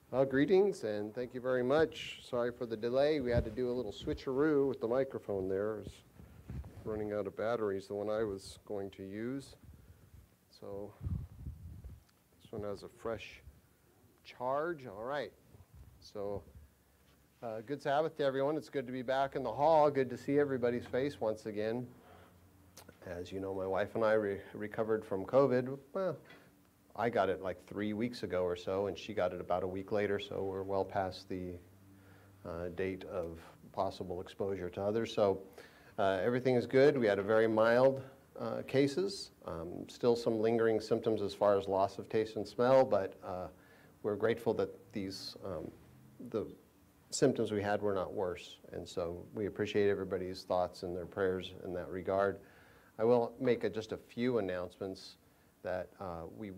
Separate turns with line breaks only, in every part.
Well, greetings and thank you very much. Sorry for the delay. We had to do a little switcheroo with the microphone there. It was running out of batteries, the one I was going to use. So this one has a fresh charge. All right. So good Sabbath to everyone. It's good to be back in the hall. Good to see everybody's face once again. As you know, my wife and I recovered from COVID. Well, I got it like 3 weeks ago or so, and she got it about a week later, so we're well past the date of possible exposure to others. So everything is good. We had a very mild cases, still some lingering symptoms as far as loss of taste and smell, but we're grateful that these the symptoms we had were not worse, and so we appreciate everybody's thoughts and their prayers in that regard. I will make just a few announcements that we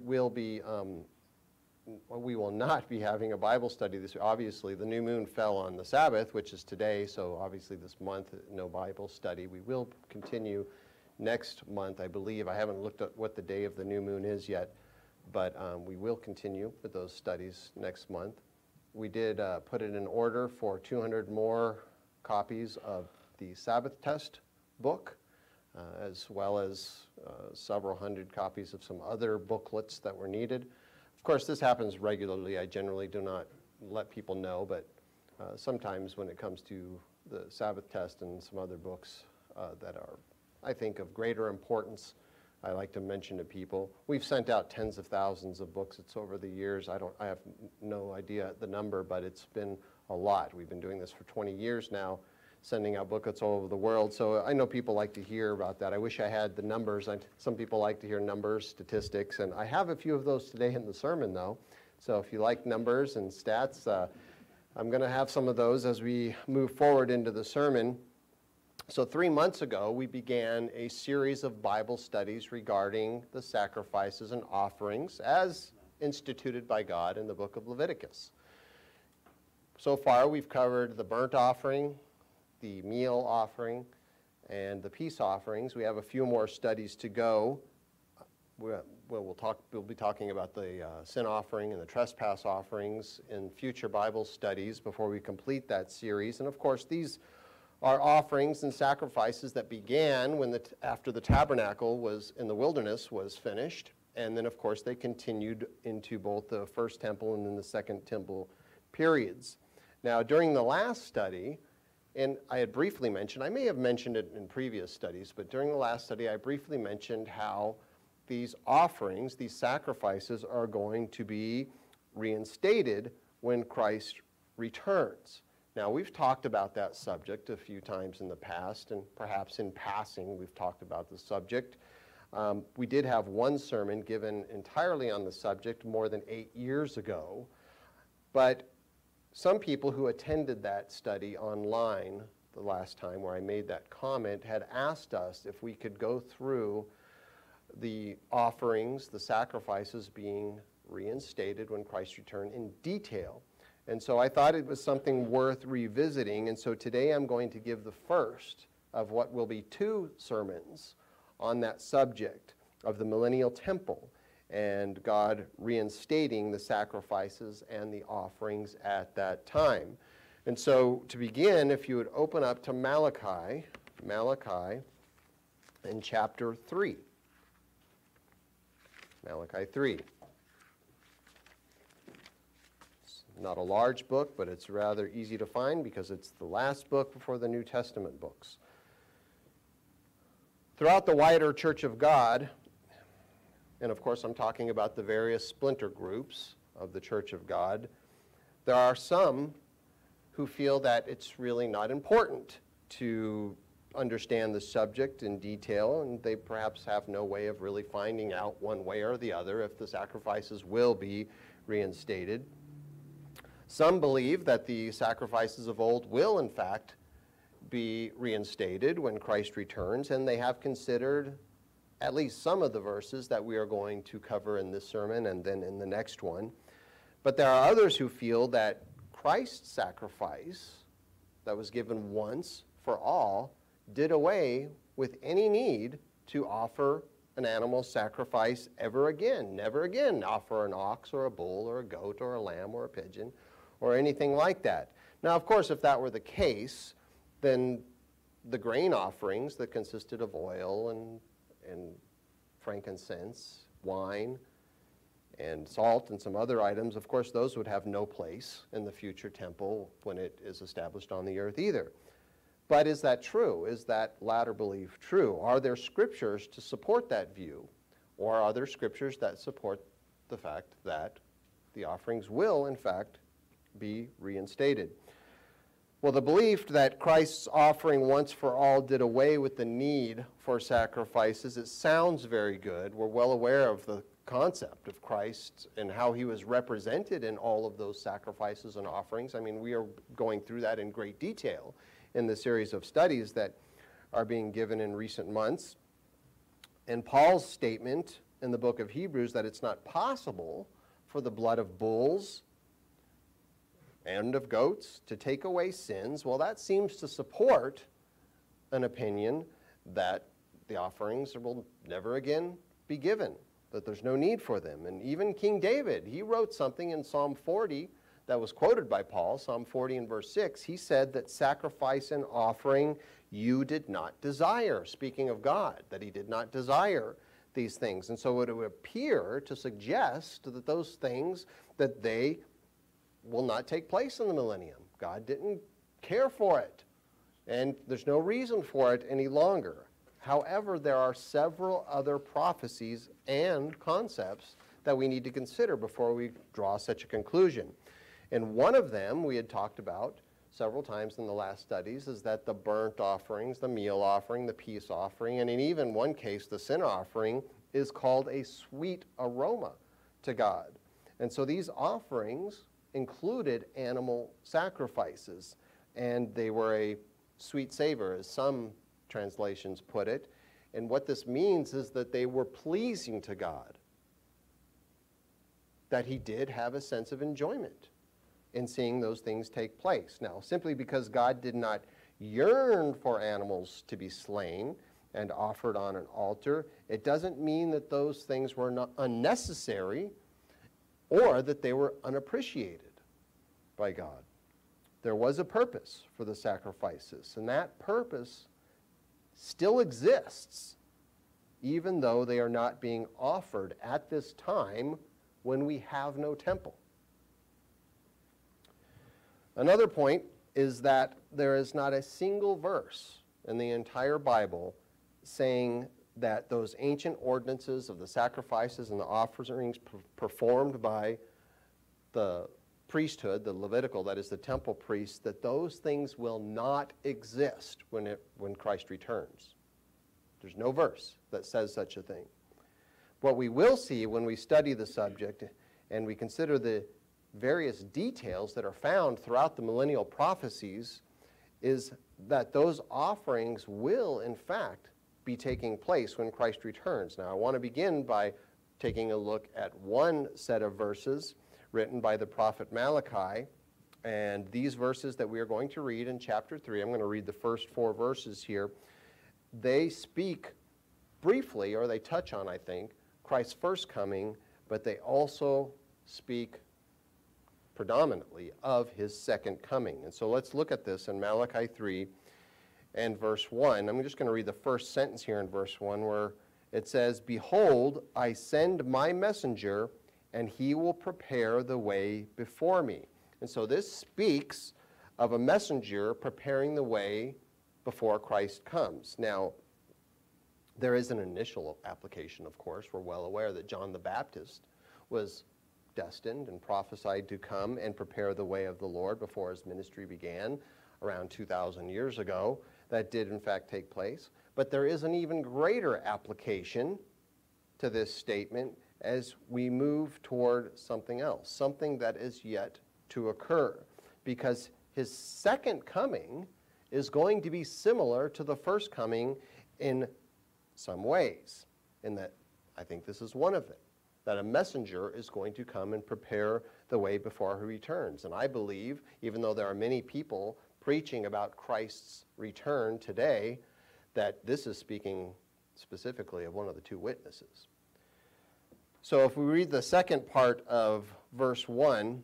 will not be having a Bible study this year. Obviously, the new moon fell on the Sabbath, which is today, so obviously this month, no Bible study. We will continue next month, I believe. I haven't looked at what the day of the new moon is yet, but we will continue with those studies next month. We did put it in order for 200 more copies of the Sabbath Test book, as well as several hundred copies of some other booklets that were needed. Of course, this happens regularly. I generally do not let people know, but sometimes when it comes to the Sabbath Test and some other books that are, I think, of greater importance, I like to mention to people. We've sent out tens of thousands of books. It's over the years. I have no idea the number, but it's been a lot. We've been doing this for 20 years now, sending out booklets all over the world. So I know people like to hear about that. I wish I had the numbers. Some people like to hear numbers, statistics, and I have a few of those today in the sermon, though. So if you like numbers and stats, I'm going to have some of those as we move forward into the sermon. So 3 months ago, we began a series of Bible studies regarding the sacrifices and offerings as instituted by God in the book of Leviticus. So far, we've covered the burnt offering, the meal offering, and the peace offerings. We have a few more studies to go. We'll be talking about the sin offering and the trespass offerings in future Bible studies before we complete that series. And of course, these are offerings and sacrifices that began after the tabernacle was in the wilderness was finished, and then of course they continued into both the first temple and then the second temple periods. Now, during the last study, and I had briefly mentioned, I may have mentioned it in previous studies, but during the last study I briefly mentioned how these offerings, these sacrifices, are going to be reinstated when Christ returns. Now, we've talked about that subject a few times in the past, and perhaps in passing we've talked about the subject. We did have one sermon given entirely on the subject more than 8 years ago, but some people who attended that study online the last time where I made that comment had asked us if we could go through the offerings, the sacrifices being reinstated when Christ returned in detail. And so I thought it was something worth revisiting, and so today I'm going to give the first of what will be 2 sermons on that subject of the millennial temple and God reinstating the sacrifices and the offerings at that time. And so to begin, if you would open up to Malachi in chapter 3. Malachi 3. Not a large book, but it's rather easy to find because it's the last book before the New Testament books. Throughout the wider Church of God, and of course I'm talking about the various splinter groups of the Church of God, there are some who feel that it's really not important to understand the subject in detail, and they perhaps have no way of really finding out one way or the other if the sacrifices will be reinstated. Some believe that the sacrifices of old will, in fact, be reinstated when Christ returns, and they have considered at least some of the verses that we are going to cover in this sermon and then in the next one. But there are others who feel that Christ's sacrifice that was given once for all did away with any need to offer an animal sacrifice ever again. Never again offer an ox or a bull or a goat or a lamb or a pigeon or anything like that. Now, of course, if that were the case, then the grain offerings that consisted of oil and frankincense, wine, and salt and some other items, of course, those would have no place in the future temple when it is established on the earth either. But is that true? Is that latter belief true? Are there scriptures to support that view? Or are there scriptures that support the fact that the offerings will, in fact, be reinstated? Well, the belief that Christ's offering once for all did away with the need for sacrifices, it sounds very good. We're well aware of the concept of Christ and how he was represented in all of those sacrifices and offerings. I mean, we are going through that in great detail in the series of studies that are being given in recent months. And Paul's statement in the book of Hebrews that it's not possible for the blood of bulls and of goats to take away sins, well, that seems to support an opinion that the offerings will never again be given, that there's no need for them. And even King David, he wrote something in Psalm 40 that was quoted by Paul, Psalm 40 and verse 6. He said that sacrifice and offering you did not desire, speaking of God, that he did not desire these things. And so it would appear to suggest that those things, that they will not take place in the millennium. God didn't care for it, and there's no reason for it any longer. However, there are several other prophecies and concepts that we need to consider before we draw such a conclusion. And one of them we had talked about several times in the last studies is that the burnt offerings, the meal offering, the peace offering, and in even one case, the sin offering, is called a sweet aroma to God. And so these offerings included animal sacrifices, and they were a sweet savor, as some translations put it. And what this means is that they were pleasing to God, that he did have a sense of enjoyment in seeing those things take place. Now, simply because God did not yearn for animals to be slain and offered on an altar, it doesn't mean that those things were not unnecessary or that they were unappreciated by God. There was a purpose for the sacrifices, and that purpose still exists, even though they are not being offered at this time when we have no temple. Another point is that there is not a single verse in the entire Bible saying that those ancient ordinances of the sacrifices and the offerings performed by the priesthood, the Levitical, that is the temple priests, that those things will not exist when Christ returns. There's no verse that says such a thing. What we will see when we study the subject and we consider the various details that are found throughout the millennial prophecies is that those offerings will, in fact, be taking place when Christ returns. Now, I want to begin by taking a look at one set of verses written by the prophet Malachi. And these verses that we are going to read in chapter 3, I'm going to read the first 4 verses here. They speak briefly, or they touch on, I think, Christ's first coming, but they also speak predominantly of his second coming. And so let's look at this in Malachi 3 and verse 1. I'm just going to read the first sentence here in verse 1 where it says, "Behold, I send my messenger, and he will prepare the way before me." And so this speaks of a messenger preparing the way before Christ comes. Now, there is an initial application, of course. We're well aware that John the Baptist was destined and prophesied to come and prepare the way of the Lord before his ministry began around 2,000 years ago. That did, in fact, take place. But there is an even greater application to this statement as we move toward something else, something that is yet to occur, because his second coming is going to be similar to the first coming in some ways, in that I think this is one of them, that a messenger is going to come and prepare the way before he returns. And I believe, even though there are many people preaching about Christ's return today, that this is speaking specifically of one of the two witnesses. So if we read the second part of verse 1,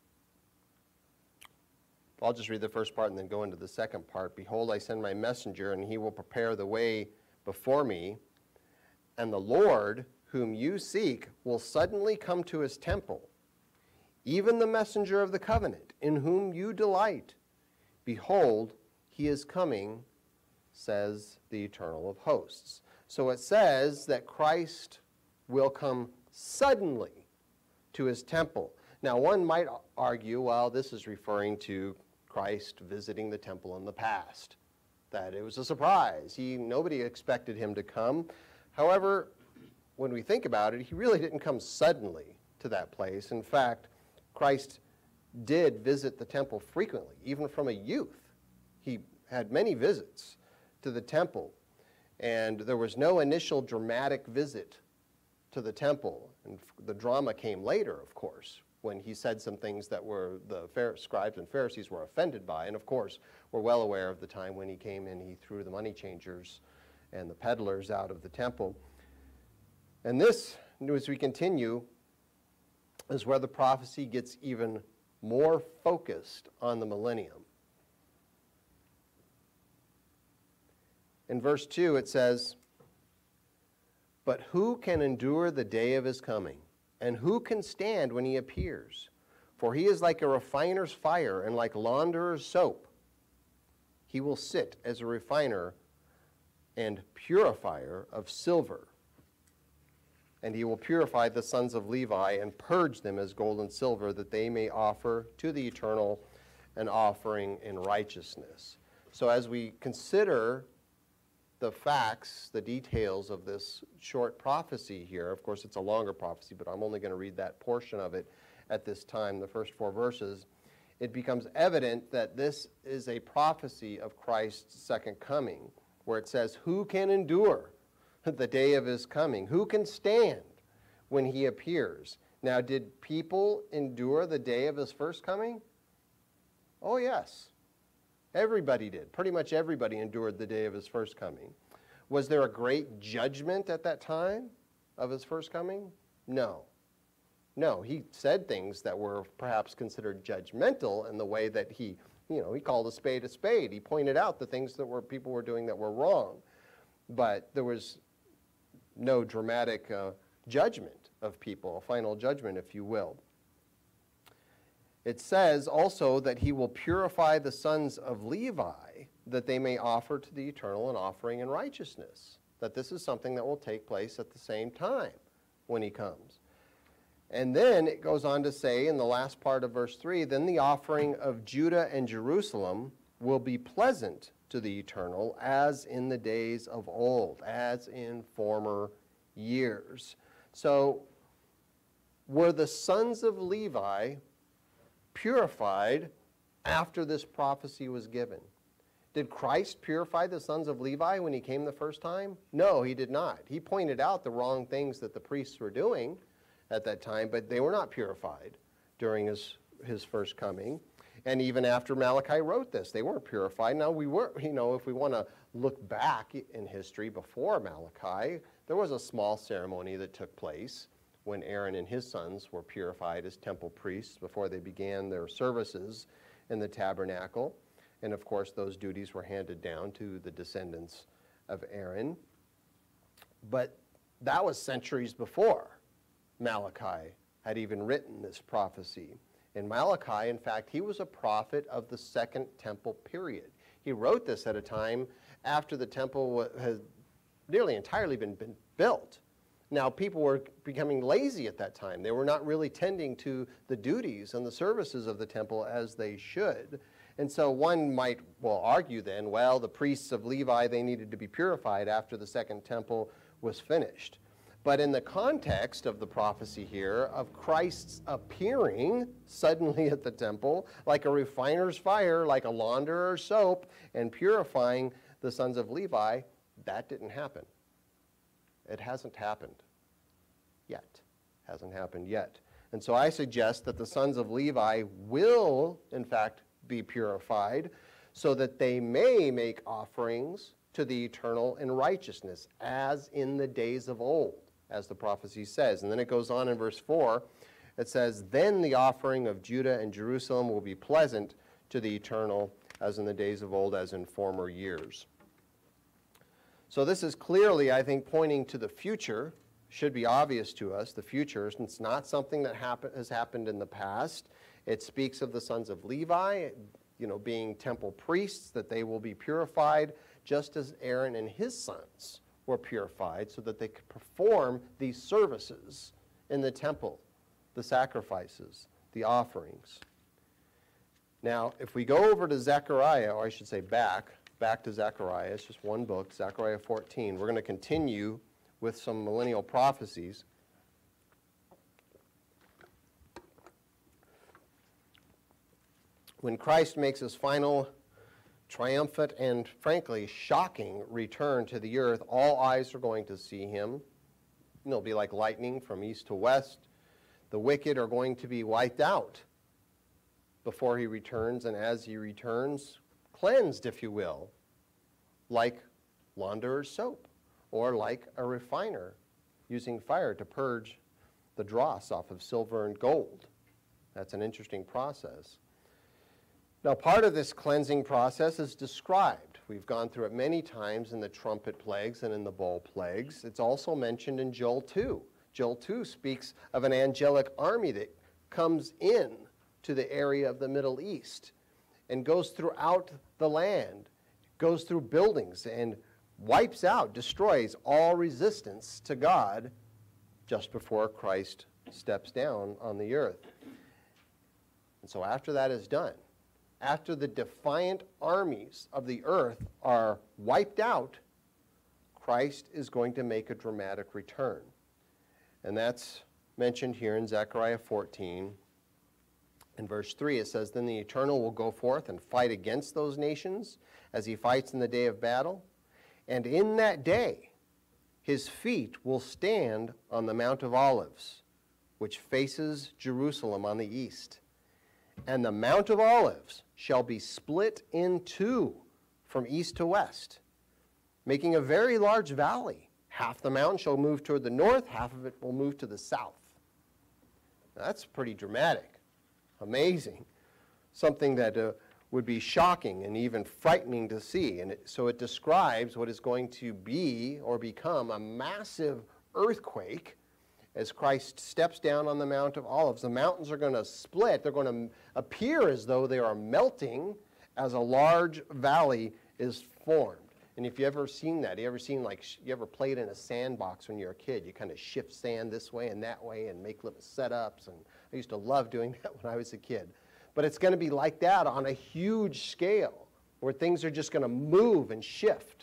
I'll just read the first part and then go into the second part. Behold, I send my messenger, and he will prepare the way before me. And the Lord, whom you seek, will suddenly come to his temple, even the messenger of the covenant, in whom you delight. Behold, he is coming, says the Eternal of hosts. So it says that Christ will come suddenly to his temple. Now, one might argue, well, this is referring to Christ visiting the temple in the past, that it was a surprise. Nobody expected him to come. However, when we think about it, he really didn't come suddenly to that place. In fact, Christ did visit the temple frequently, even from a youth. He had many visits to the temple, and there was no initial dramatic visit to the temple. And the drama came later, of course, when he said some things that the scribes and Pharisees were offended by. And of course, we're well aware of the time when he came in, he threw the money changers and the peddlers out of the temple. And this, as we continue, is where the prophecy gets even more focused on the millennium. In verse 2 it says, "But who can endure the day of his coming? And who can stand when he appears? For he is like a refiner's fire and like launderer's soap. He will sit as a refiner and purifier of silver. And he will purify the sons of Levi and purge them as gold and silver, that they may offer to the Eternal an offering in righteousness." So as we consider the facts, the details of this short prophecy here, of course it's a longer prophecy, but I'm only going to read that portion of it at this time, the first 4 verses, it becomes evident that this is a prophecy of Christ's second coming, where it says, who can endure the day of his coming? Who can stand when he appears? Now, did people endure the day of his first coming? Oh, yes. Everybody did. Pretty much everybody endured the day of his first coming. Was there a great judgment at that time of his first coming? No. No, he said things that were perhaps considered judgmental in the way that he called a spade a spade. He pointed out the things that people were doing that were wrong. But there was no dramatic judgment of people, a final judgment, if you will. It says also that he will purify the sons of Levi, that they may offer to the Eternal an offering in righteousness. That this is something that will take place at the same time when he comes. And then it goes on to say in the last part of verse 3, then the offering of Judah and Jerusalem will be pleasant to the Eternal, as in the days of old, as in former years. So were the sons of Levi purified after this prophecy was given? Did Christ purify the sons of Levi when he came the first time? No, he did not. He pointed out the wrong things that the priests were doing at that time, but they were not purified during his first coming. And even after Malachi wrote this, they weren't purified. Now, if we want to look back in history before Malachi, there was a small ceremony that took place when Aaron and his sons were purified as temple priests before they began their services in the tabernacle. And of course, those duties were handed down to the descendants of Aaron. But that was centuries before Malachi had even written this prophecy. And Malachi, in fact, he was a prophet of the Second Temple period. He wrote this at a time after the temple had nearly entirely been built. Now, people were becoming lazy at that time. They were not really tending to the duties and the services of the temple as they should. And so one might, argue then, the priests of Levi, they needed to be purified after the second temple was finished. But in the context of the prophecy here of Christ's appearing suddenly at the temple, like a refiner's fire, like a launderer's soap, and purifying the sons of Levi, that didn't happen. It hasn't happened yet. Hasn't happened yet. And so I suggest that the sons of Levi will, in fact, be purified so that they may make offerings to the eternal in righteousness, as in the days of old, as the prophecy says. And then it goes on in verse 4, it says, then the offering of Judah and Jerusalem will be pleasant to the eternal, as in the days of old, as in former years. So this is clearly, I think, pointing to the future. Should be obvious to us, the future. It's not something that has happened in the past. It speaks of the sons of Levi, being temple priests, that they will be purified, just as Aaron and his sons were purified, so that they could perform these services in the temple, the sacrifices, the offerings. Now, if we go over to Zechariah, or I should say back to Zechariah, it's just one book, Zechariah 14, we're going to continue with some millennial prophecies. When Christ makes his final triumphant and, frankly, shocking return to the earth, all eyes are going to see him. It'll be like lightning from east to west. The wicked are going to be wiped out before he returns, and as he returns, cleansed, if you will, like launderer's soap, or like a refiner using fire to purge the dross off of silver and gold. That's an interesting process. Now, part of this cleansing process is described. We've gone through it many times in the trumpet plagues and in the bowl plagues. It's also mentioned in Joel 2. Joel 2 speaks of an angelic army that comes in to the area of the Middle East and goes throughout the land, goes through buildings and wipes out, destroys all resistance to God just before Christ steps down on the earth. And so after that is done, after the defiant armies of the earth are wiped out, Christ is going to make a dramatic return. And that's mentioned here in Zechariah 14. In verse 3, it says, then the Eternal will go forth and fight against those nations as he fights in the day of battle. And in that day, his feet will stand on the Mount of Olives, which faces Jerusalem on the east. And the Mount of Olives shall be split in two from east to west, making a very large valley. Half the mountain shall move toward the north, half of it will move to the south. Now, that's pretty dramatic, amazing, something that would be shocking and even frightening to see. And so it describes what is going to be or become a massive earthquake as Christ steps down on the Mount of Olives. The mountains are going to split. They're going to appear as though they are melting as a large valley is formed. And if you ever seen that, you ever played in a sandbox when you're a kid? You kind of shift sand this way and that way and make little setups. And I used to love doing that when I was a kid. But it's going to be like that on a huge scale, where things are just going to move and shift.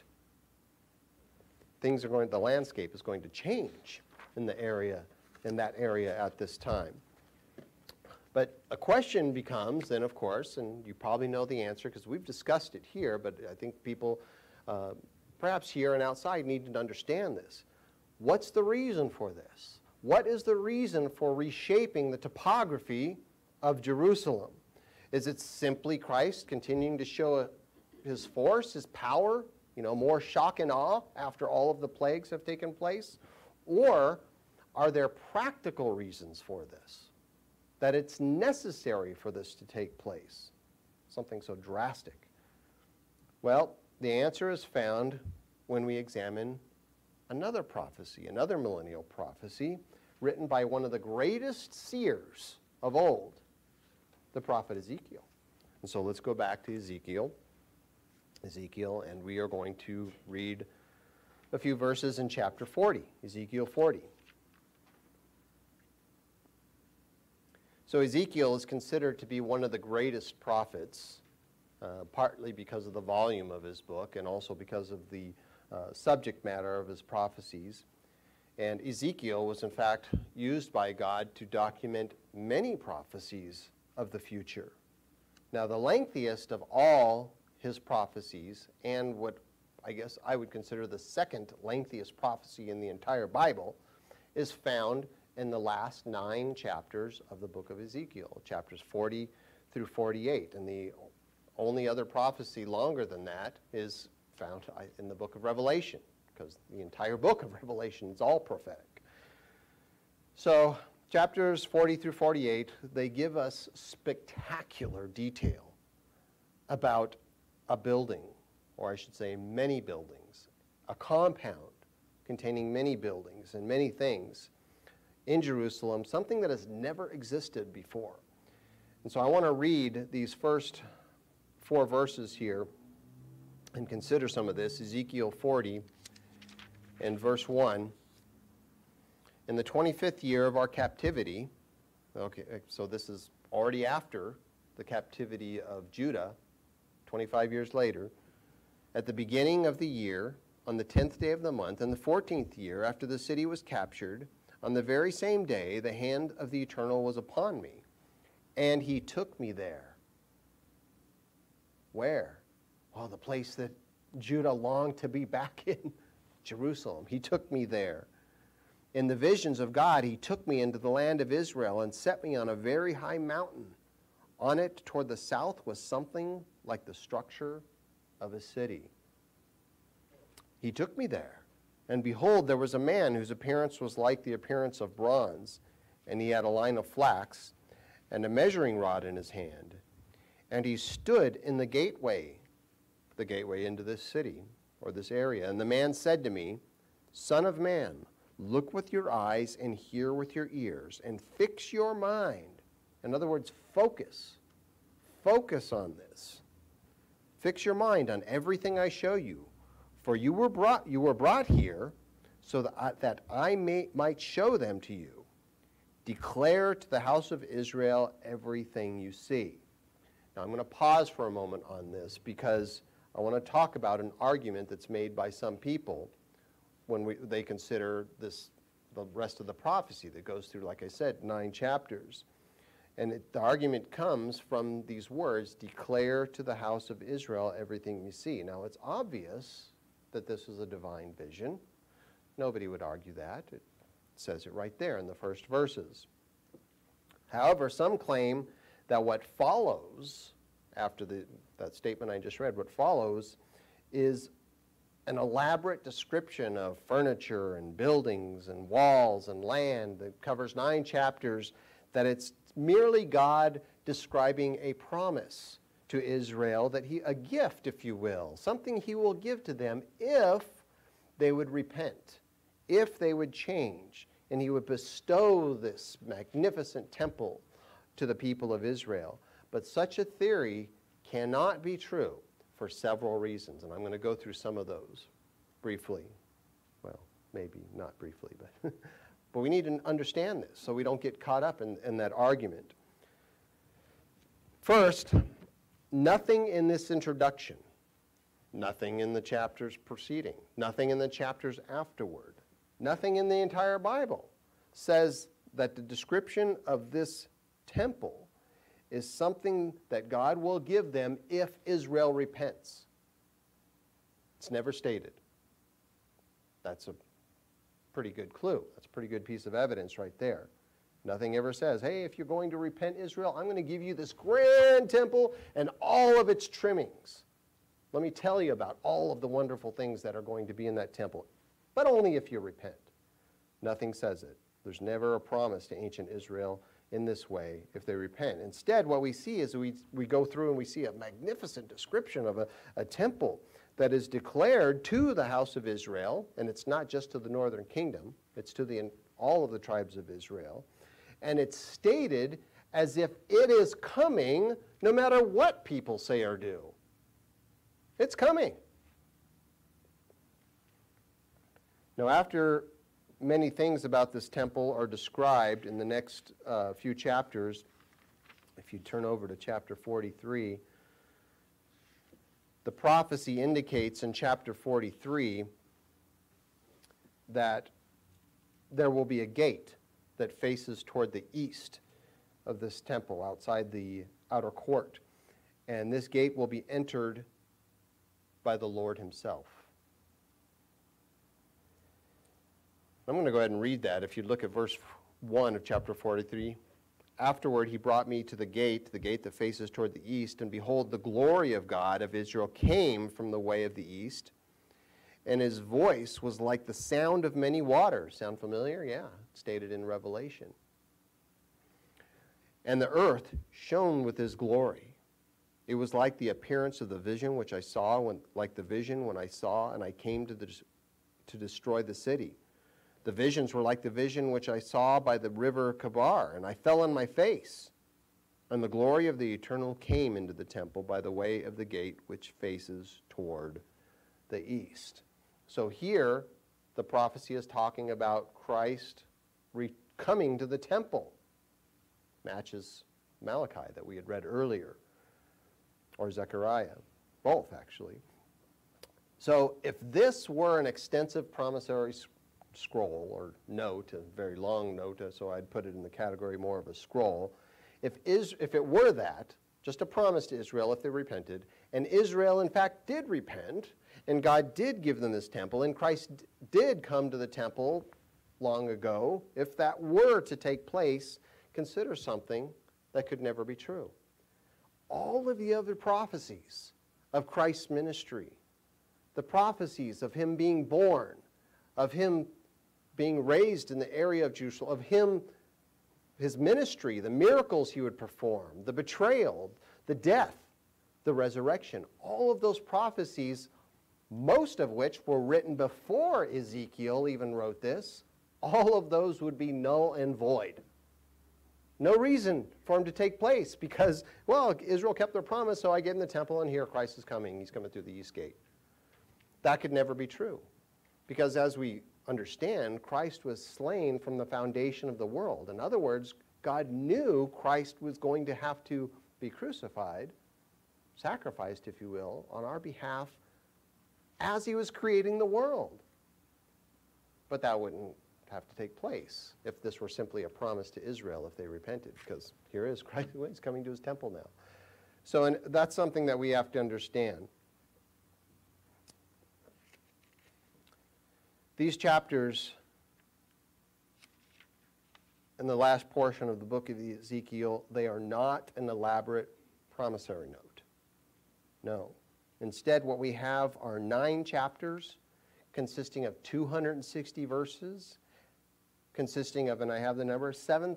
The landscape is going to change in that area at this time. But a question becomes then, of course, and you probably know the answer because we've discussed it here, but I think people perhaps here and outside need to understand this. What's the reason for this? What is the reason for reshaping the topography of Jerusalem? Is it simply Christ continuing to show his force, his power, more shock and awe after all of the plagues have taken place? Or are there practical reasons for this? That it's necessary for this to take place? Something so drastic. Well, the answer is found when we examine another prophecy, another millennial prophecy, written by one of the greatest seers of old, the prophet Ezekiel. And so let's go back to Ezekiel, and we are going to read a few verses in chapter 40, Ezekiel 40. So Ezekiel is considered to be one of the greatest prophets, partly because of the volume of his book and also because of the subject matter of his prophecies. And Ezekiel was in fact used by God to document many prophecies of the future. Now, the lengthiest of all his prophecies, and what I guess I would consider the second lengthiest prophecy in the entire Bible, is found in the last 9 chapters of the book of Ezekiel, chapters 40 through 48. And the only other prophecy longer than that is found in the book of Revelation, because the entire book of Revelation is all prophetic. So chapters 40 through 48, they give us spectacular detail about a building, or I should say many buildings, a compound containing many buildings and many things in Jerusalem, something that has never existed before. And so I want to read these first 4 verses here and consider some of this. Ezekiel 40 and verse 1. In the 25th year of our captivity, okay, so this is already after the captivity of Judah, 25 years later, at the beginning of the year, on the 10th day of the month, in the 14th year, after the city was captured, on the very same day, the hand of the Eternal was upon me, and he took me there. Where? Well, the place that Judah longed to be back in, Jerusalem. He took me there. In the visions of God, he took me into the land of Israel and set me on a very high mountain. On it, toward the south, was something like the structure of a city. He took me there, and behold, there was a man whose appearance was like the appearance of bronze, and he had a line of flax and a measuring rod in his hand. And he stood in the gateway into this city, or this area. And the man said to me, Son of man, look with your eyes and hear with your ears, and fix your mind. In other words, focus. Focus on this. Fix your mind on everything I show you. For you were brought here so that I might show them to you. Declare to the house of Israel everything you see. Now I'm going to pause for a moment on this because I want to talk about an argument that's made by some people when they consider the rest of the prophecy that goes through, like I said, 9 chapters. And the argument comes from these words, declare to the house of Israel everything you see. Now it's obvious that this is a divine vision. Nobody would argue that. It says it right there in the first verses. However, some claim that what follows after that statement I just read, what follows is an elaborate description of furniture and buildings and walls and land that covers 9 chapters, that it's merely God describing a promise to Israel, that a gift, if you will, something he will give to them if they would repent, if they would change, and he would bestow this magnificent temple to the people of Israel. But such a theory cannot be true for several reasons, and I'm going to go through some of those briefly. Well, maybe not briefly, but but we need to understand this so we don't get caught up in that argument. First, nothing in this introduction, nothing in the chapters preceding, nothing in the chapters afterward, nothing in the entire Bible says that the description of this temple is something that God will give them if Israel repents. It's never stated. That's a pretty good clue. That's a pretty good piece of evidence right there. Nothing ever says, hey, if you're going to repent, Israel, I'm going to give you this grand temple and all of its trimmings. Let me tell you about all of the wonderful things that are going to be in that temple, but only if you repent. Nothing says it. There's never a promise to ancient Israel in this way if they repent. Instead, what we see is we go through and we see a magnificent description of a temple that is declared to the house of Israel, and it's not just to the northern kingdom, it's to all of the tribes of Israel. And it's stated as if it is coming no matter what people say or do. It's coming. Now, after many things about this temple are described in the next few chapters, if you turn over to chapter 43, the prophecy indicates in chapter 43 that there will be a gate that faces toward the east of this temple outside the outer court. And this gate will be entered by the Lord himself. I'm going to go ahead and read that. If you look at verse 1 of chapter 43, afterward he brought me to the gate that faces toward the east, and behold, the glory of God of Israel came from the way of the east, and his voice was like the sound of many waters. Sound familiar? Yeah, stated in Revelation. And the earth shone with his glory. It was like the appearance of the vision which I saw, when I saw and I came to destroy the city. The visions were like the vision which I saw by the river Kabar, and I fell on my face. And the glory of the Eternal came into the temple by the way of the gate which faces toward the east. So here, the prophecy is talking about Christ coming to the temple. Matches Malachi that we had read earlier, or Zechariah, both actually. So if this were an extensive promissory scroll or note, a very long note, so I'd put it in the category more of a scroll. If it were that, just a promise to Israel if they repented, and Israel in fact did repent, and God did give them this temple, and Christ did come to the temple long ago, if that were to take place, consider something that could never be true. All of the other prophecies of Christ's ministry, the prophecies of him being born, of him being raised in the area of Jerusalem, of him, his ministry, the miracles he would perform, the betrayal, the death, the resurrection, all of those prophecies, most of which were written before Ezekiel even wrote this, all of those would be null and void. No reason for him to take place because, well, Israel kept their promise, so I get in the temple and here Christ is coming. He's coming through the east gate. That could never be true because as we understand, Christ was slain from the foundation of the world. In other words, God knew Christ was going to have to be crucified, sacrificed, if you will, on our behalf as he was creating the world. But that wouldn't have to take place if this were simply a promise to Israel if they repented, because here is Christ is coming to his temple now. So and that's something that we have to understand. These chapters in the last portion of the book of Ezekiel, they are not an elaborate promissory note. No. Instead, what we have are 9 chapters consisting of 260 verses, consisting of, and I have the number,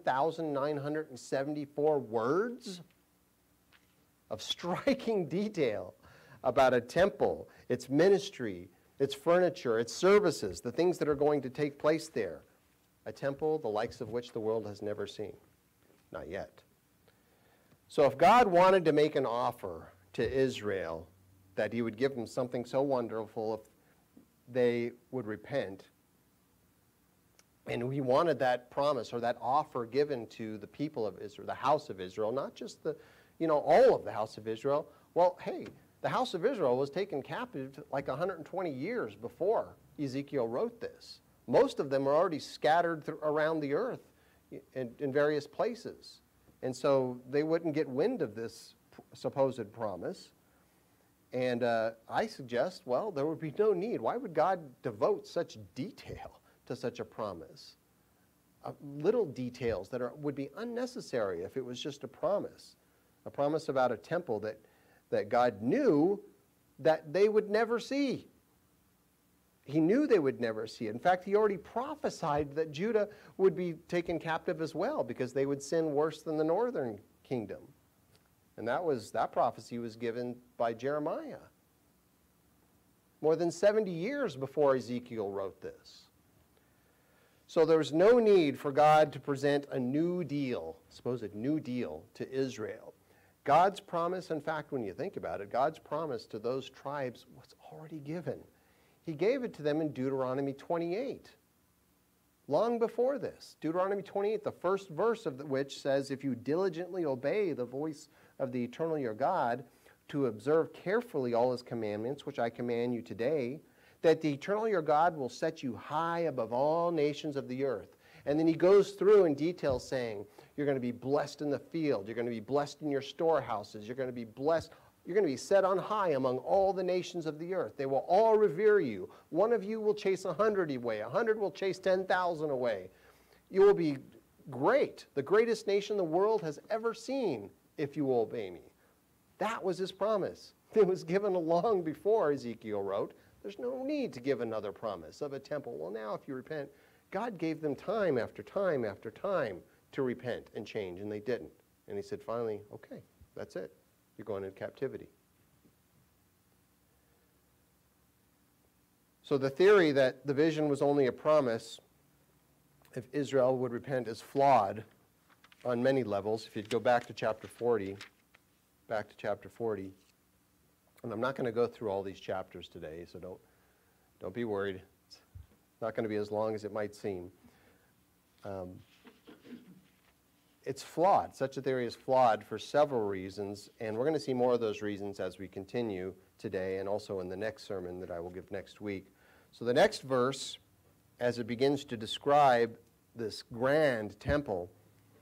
7,974 words of striking detail about a temple, its ministry, its furniture, its services, the things that are going to take place there. A temple the likes of which the world has never seen. Not yet. So if God wanted to make an offer to Israel that he would give them something so wonderful if they would repent, and he wanted that promise or that offer given to the people of Israel, the house of Israel, not just all of the house of Israel. Well, hey, the house of Israel was taken captive like 120 years before Ezekiel wrote this. Most of them are already scattered around the earth in various places. And so they wouldn't get wind of this supposed promise. And I suggest, well, there would be no need. Why would God devote such detail to such a promise? Little details that would be unnecessary if it was just a promise about a temple that God knew that they would never see. He knew they would never see it. In fact, he already prophesied that Judah would be taken captive as well because they would sin worse than the northern kingdom. And that prophecy was given by Jeremiah more than 70 years before Ezekiel wrote this. So there was no need for God to present a new deal, supposed new deal, to Israel. God's promise, in fact, when you think about it, God's promise to those tribes was already given. He gave it to them in Deuteronomy 28, long before this. Deuteronomy 28, the first verse of which says, if you diligently obey the voice of the Eternal your God, to observe carefully all his commandments, which I command you today, that the Eternal your God will set you high above all nations of the earth. And then he goes through in detail saying, you're going to be blessed in the field, you're going to be blessed in your storehouses, you're going to be blessed, you're going to be set on high among all the nations of the earth. They will all revere you. One of you will chase 100 away, 100 will chase 10,000 away. You will be great, the greatest nation the world has ever seen if you obey me. That was his promise. It was given long before Ezekiel wrote. There's no need to give another promise of a temple. Well, now if you repent, God gave them time after time after time to repent and change, and they didn't. And he said, finally, okay, that's it. You're going into captivity. So the theory that the vision was only a promise if Israel would repent is flawed on many levels. If you'd go back to chapter 40, and I'm not going to go through all these chapters today, so don't be worried. It's not going to be as long as it might seem. It's flawed. Such a theory is flawed for several reasons, and we're going to see more of those reasons as we continue today and also in the next sermon that I will give next week. So the next verse, as it begins to describe this grand temple,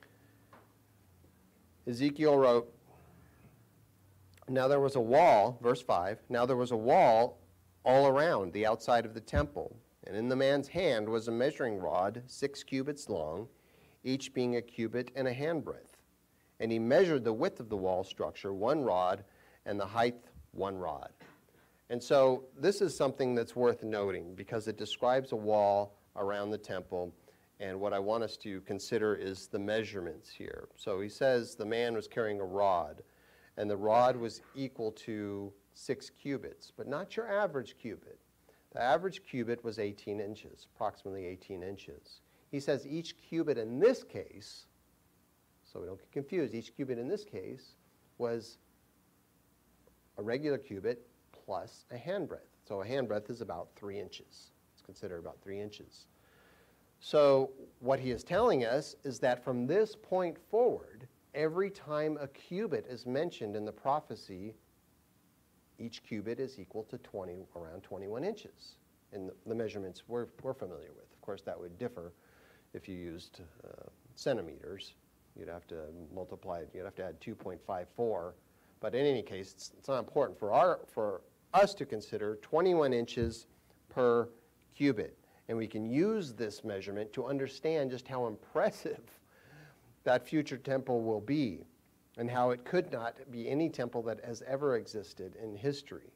Ezekiel wrote, now there was a wall, verse 5, now there was a wall all around the outside of the temple, and in the man's hand was a measuring rod, 6 cubits long, each being a cubit and a handbreadth. And he measured the width of the wall structure, 1 rod, and the height, 1 rod. And so this is something that's worth noting because it describes a wall around the temple, and what I want us to consider is the measurements here. So he says the man was carrying a rod, and the rod was equal to 6 cubits, but not your average cubit. The average cubit was 18 inches, approximately 18 inches. He says each cubit in this case, so we don't get confused, each cubit in this case was a regular cubit plus a handbreadth. So a handbreadth is about 3 inches. It's considered about 3 inches. So what he is telling us is that from this point forward, every time a cubit is mentioned in the prophecy, each cubit is equal to around 21 inches in the measurements we're familiar with. Of course, that would differ if you used centimeters. You'd have to multiply it. You'd have to add 2.54. But in any case, it's not important for us to consider 21 inches per cubit. And we can use this measurement to understand just how impressive that future temple will be and how it could not be any temple that has ever existed in history.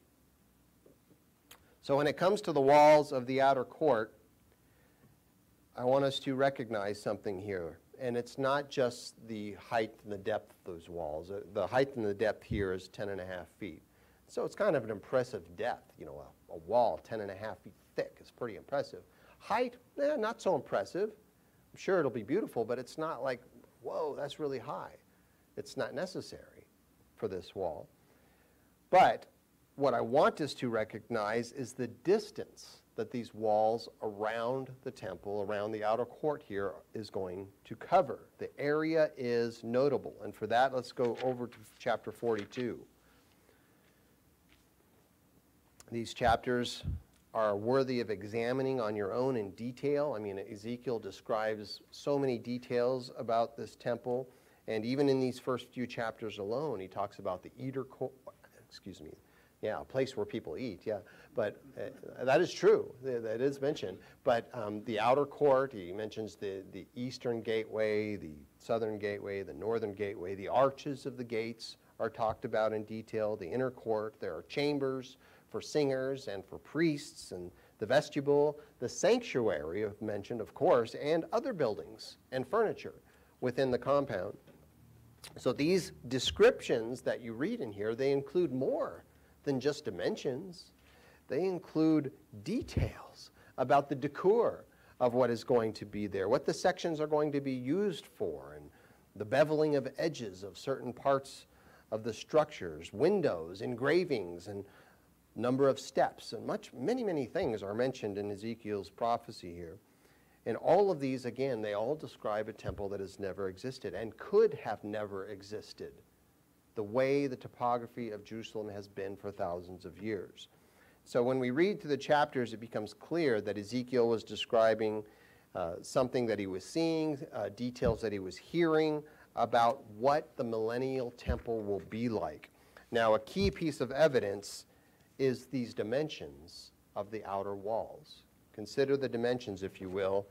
So when it comes to the walls of the outer court, I want us to recognize something here. And it's not just the height and the depth of those walls. The height and the depth here is 10.5 feet. So it's kind of an impressive depth. You know, a wall 10.5 feet thick is pretty impressive. Height, not so impressive. I'm sure it'll be beautiful, but it's not like, whoa, that's really high. It's not necessary for this wall. But what I want us to recognize is the distance that these walls around the temple, around the outer court here, is going to cover. The area is notable. And for that, let's go over to chapter 42. These chapters are worthy of examining on your own in detail. I mean, Ezekiel describes so many details about this temple, and even in these first few chapters alone, he talks about the eater court, a place where people eat, yeah. But that is true, that is mentioned. But the outer court, he mentions the eastern gateway, the southern gateway, the northern gateway, the arches of the gates are talked about in detail, the inner court, there are chambers for singers and for priests, and the vestibule, the sanctuary mentioned, of course, and other buildings and furniture within the compound. So these descriptions that you read in here, they include more than just dimensions. They include details about the decor of what is going to be there, what the sections are going to be used for, and the beveling of edges of certain parts of the structures, windows, engravings, and number of steps, and many things are mentioned in Ezekiel's prophecy here. And all of these, again, they all describe a temple that has never existed and could have never existed, the way the topography of Jerusalem has been for thousands of years. So when we read through the chapters, it becomes clear that Ezekiel was describing something that he was seeing, details that he was hearing about what the millennial temple will be like. Now, a key piece of evidence is these dimensions of the outer walls. Consider the dimensions, if you will,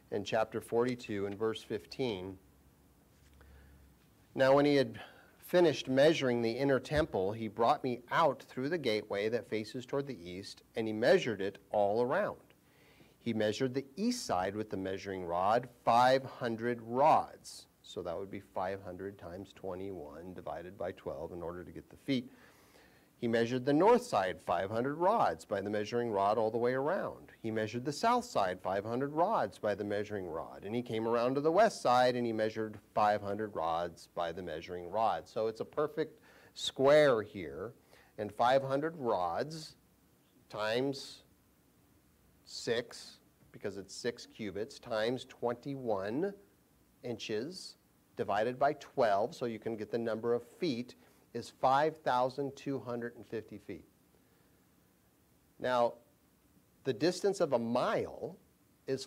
in chapter 42 and verse 15. Now when he had finished measuring the inner temple, he brought me out through the gateway that faces toward the east, and he measured it all around. He measured the east side with the measuring rod, 500 rods. So that would be 500 times 21 divided by 12 in order to get the feet. He measured the north side 500 rods by the measuring rod all the way around. He measured the south side 500 rods by the measuring rod. And he came around to the west side and he measured 500 rods by the measuring rod. So it's a perfect square here. And 500 rods times 6, because it's 6 cubits, times 21 inches divided by 12, so you can get the number of feet, is 5,250 feet. Now, the distance of a mile is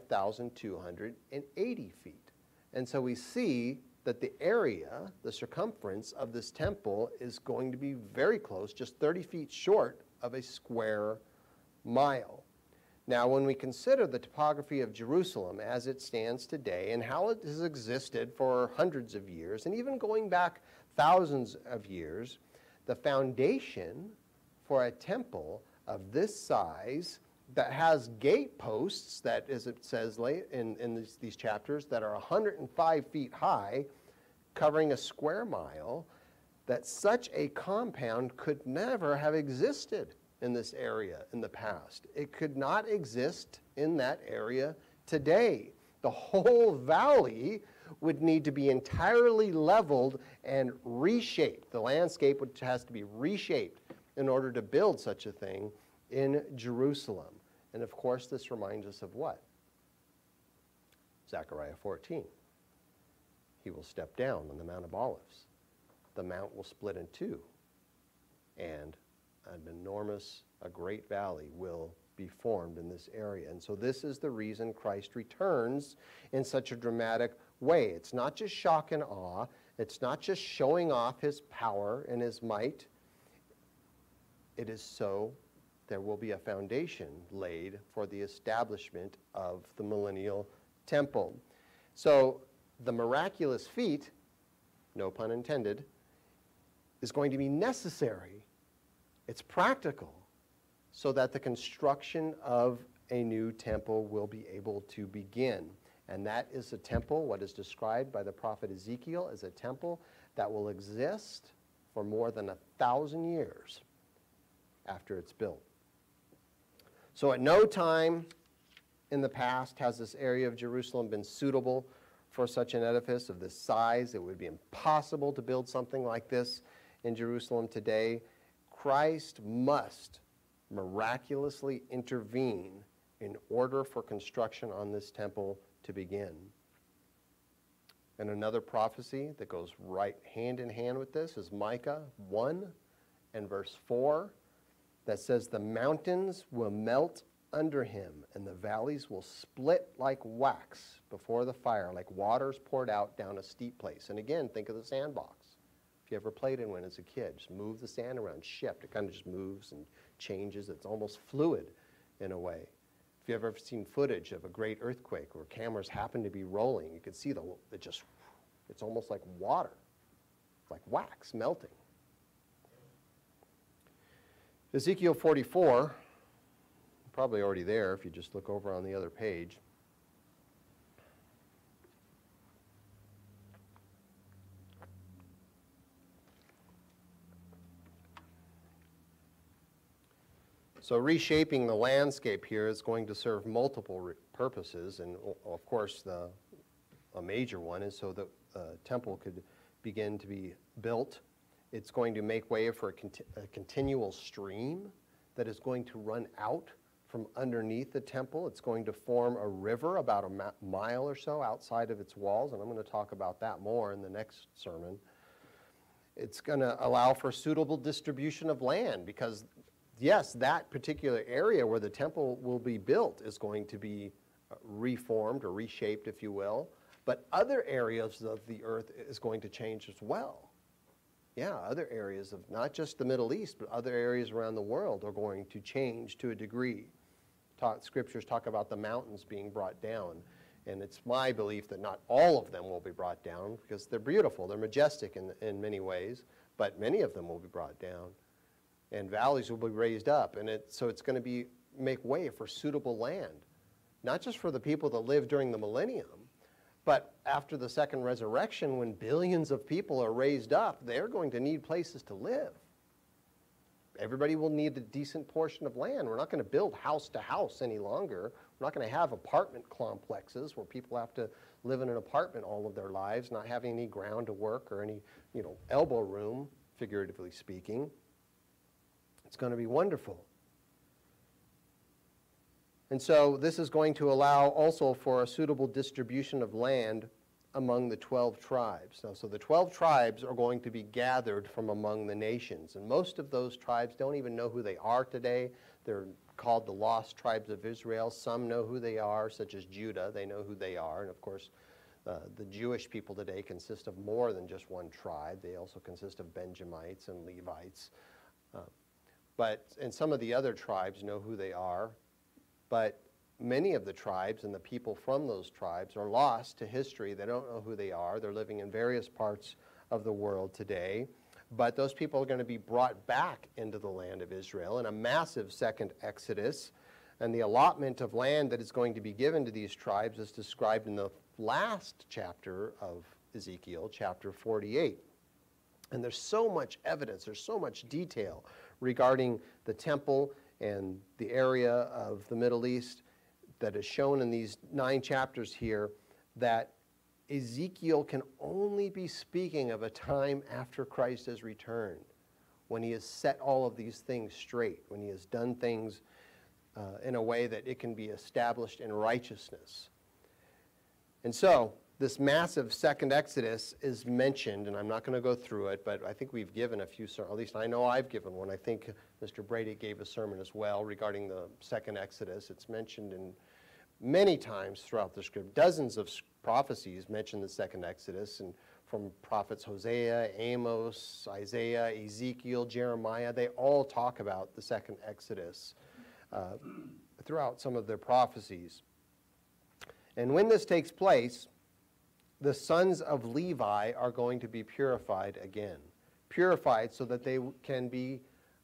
5,280 feet. And so we see that the area, the circumference of this temple is going to be very close, just 30 feet short of a square mile. Now, when we consider the topography of Jerusalem as it stands today and how it has existed for hundreds of years, and even going back thousands of years, the foundation for a temple of this size that has gate posts that, as it says in these chapters, that are 105 feet high, covering a square mile, that such a compound could never have existed in this area in the past. It could not exist in that area today. The whole valley would need to be entirely leveled and reshaped. The landscape has to be reshaped in order to build such a thing in Jerusalem. And of course, this reminds us of what? Zechariah 14. He will step down on the Mount of Olives. The mount will split in two, and a great valley will be formed in this area. And so this is the reason Christ returns in such a dramatic way. It's not just shock and awe. It's not just showing off his power and his might. It is so there will be a foundation laid for the establishment of the millennial temple. So the miraculous feat, no pun intended, is going to be necessary. It's practical, so that the construction of a new temple will be able to begin. And that is a temple, what is described by the prophet Ezekiel as a temple that will exist for more than 1,000 years after it's built. So at no time in the past has this area of Jerusalem been suitable for such an edifice of this size. It would be impossible to build something like this in Jerusalem today. Christ must miraculously intervene in order for construction on this temple to begin. And another prophecy that goes right hand in hand with this is Micah 1 and verse 4 that says, "The mountains will melt under him, and the valleys will split like wax before the fire, like waters poured out down a steep place." And again, think of the sandbox. If you ever played in one as a kid, just move the sand around, shift. It kind of just moves and changes. It's almost fluid in a way. If you've ever seen footage of a great earthquake where cameras happen to be rolling, you can see it's almost like water. It's like wax melting. Ezekiel 44, probably already there if you just look over on the other page. So reshaping the landscape here is going to serve multiple purposes, and of course a major one is so that the temple could begin to be built. It's going to make way for a continual stream that is going to run out from underneath the temple. It's going to form a river about a mile or so outside of its walls, and I'm going to talk about that more in the next sermon. It's going to allow for suitable distribution of land because yes, that particular area where the temple will be built is going to be reformed or reshaped, if you will, but other areas of the earth is going to change as well. Yeah, other areas of not just the Middle East, but other areas around the world are going to change to a degree. Scriptures talk about the mountains being brought down And it's my belief that not all of them will be brought down because they're beautiful, they're majestic in many ways, but many of them will be brought down. And valleys will be raised up, and so it's going to make way for suitable land, not just for the people that live during the millennium, but after the second resurrection, when billions of people are raised up, they're going to need places to live. Everybody will need a decent portion of land. We're not going to build house to house any longer. We're not going to have apartment complexes where people have to live in an apartment all of their lives, not having any ground to work or any, elbow room, figuratively speaking. It's going to be wonderful. And so this is going to allow also for a suitable distribution of land among the 12 tribes. Now, so the 12 tribes are going to be gathered from among the nations. And most of those tribes don't even know who they are today. They're called the lost tribes of Israel. Some know who they are, such as Judah. They know who they are. And of course, the Jewish people today consist of more than just one tribe. They also consist of Benjamites and Levites. And some of the other tribes know who they are. But many of the tribes and the people from those tribes are lost to history. They don't know who they are. They're living in various parts of the world today. But those people are going to be brought back into the land of Israel in a massive second exodus. And the allotment of land that is going to be given to these tribes is described in the last chapter of Ezekiel, chapter 48. And there's so much evidence, there's so much detail regarding the temple and the area of the Middle East that is shown in these 9 chapters here, that Ezekiel can only be speaking of a time after Christ has returned, when he has set all of these things straight, when he has done things in a way that it can be established in righteousness. And so this massive second Exodus is mentioned, and I'm not going to go through it, but I think we've given a few sermons, at least I know I've given one. I think Mr. Brady gave a sermon as well regarding the second Exodus. It's mentioned in many times throughout the script. Dozens of prophecies mention the second Exodus, and from prophets Hosea, Amos, Isaiah, Ezekiel, Jeremiah, they all talk about the second Exodus throughout some of their prophecies. And when this takes place, the sons of Levi are going to be purified again. Purified so that they can be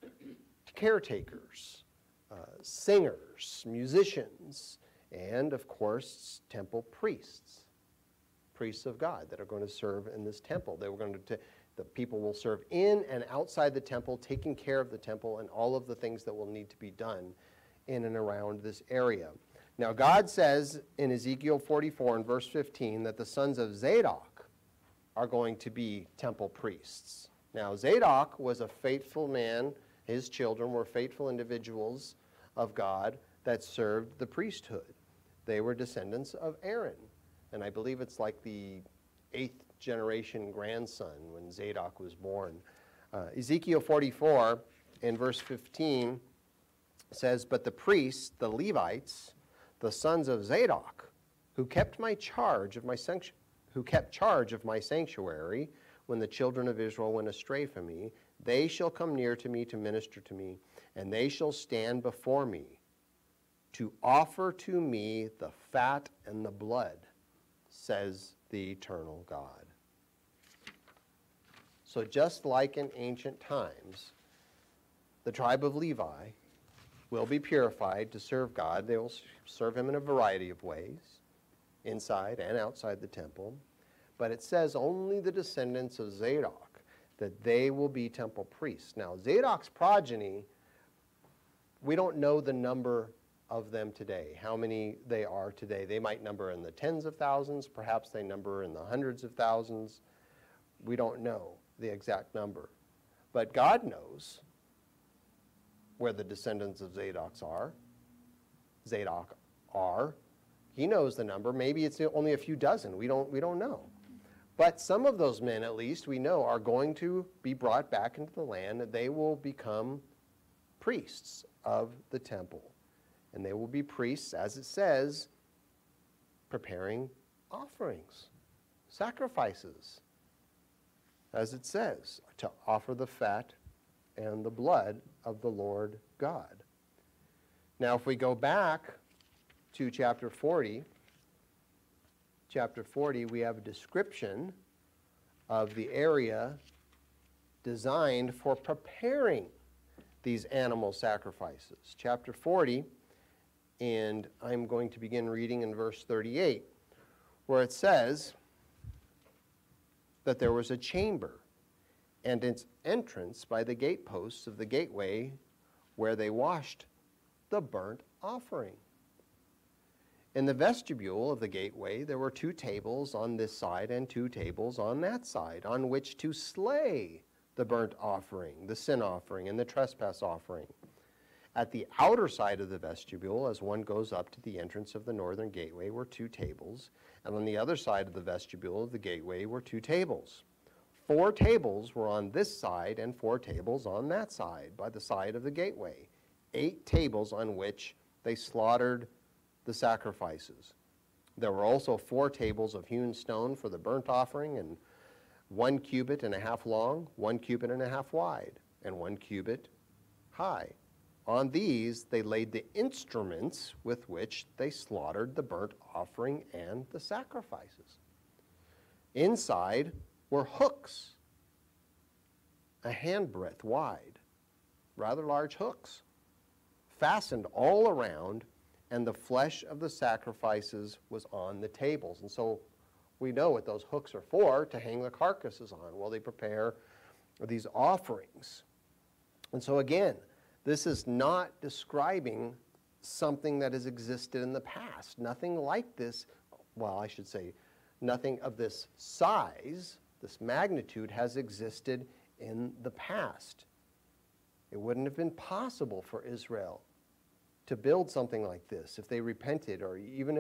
caretakers, singers, musicians, and of course, temple priests, priests of God that are going to serve in this temple. The people will serve in and outside the temple, taking care of the temple and all of the things that will need to be done in and around this area. Now, God says in Ezekiel 44 and verse 15 that the sons of Zadok are going to be temple priests. Now, Zadok was a faithful man. His children were faithful individuals of God that served the priesthood. They were descendants of Aaron. And I believe it's like the 8th generation grandson when Zadok was born. Ezekiel 44 in verse 15 says, "But the priests, the Levites, the sons of Zadok, who kept charge of my sanctuary when the children of Israel went astray from me, they shall come near to me to minister to me, and they shall stand before me to offer to me the fat and the blood, says the eternal God." So just like in ancient times, the tribe of Levi will be purified to serve God. They will serve him in a variety of ways, inside and outside the temple. But it says only the descendants of Zadok, that they will be temple priests. Now, Zadok's progeny, we don't know the number of them today, how many they are today. They might number in the tens of thousands, perhaps they number in the hundreds of thousands. We don't know the exact number. But God knows where the descendants of Zadok are. He knows the number. Maybe it's only a few dozen. We don't know. But some of those men, at least, we know, are going to be brought back into the land, and they will become priests of the temple. And they will be priests, as it says, preparing offerings, sacrifices, as it says, to offer the fat and the blood of the Lord God. Now, if we go back to chapter 40, chapter 40, we have a description of the area designed for preparing these animal sacrifices. Chapter 40, and I'm going to begin reading in verse 38, where it says that there was a chamber and its entrance by the gateposts of the gateway where they washed the burnt offering. In the vestibule of the gateway there were 2 tables on this side and 2 tables on that side, on which to slay the burnt offering, the sin offering, and the trespass offering. At the outer side of the vestibule, as one goes up to the entrance of the northern gateway, were 2 tables, and on the other side of the vestibule of the gateway were 2 tables. 4 tables were on this side and 4 tables on that side, by the side of the gateway. 8 tables on which they slaughtered the sacrifices. There were also 4 tables of hewn stone for the burnt offering, and 1 cubit and a half long, 1 cubit and a half wide, and 1 cubit high. On these they laid the instruments with which they slaughtered the burnt offering and the sacrifices. Inside were hooks, a handbreadth wide, rather large hooks, fastened all around, and the flesh of the sacrifices was on the tables. And so we know what those hooks are for, to hang the carcasses on while they prepare these offerings. And so again, this is not describing something that has existed in the past. Nothing like this, well, I should say, nothing of this size, this magnitude, has existed in the past. It wouldn't have been possible for Israel to build something like this if they repented, or even,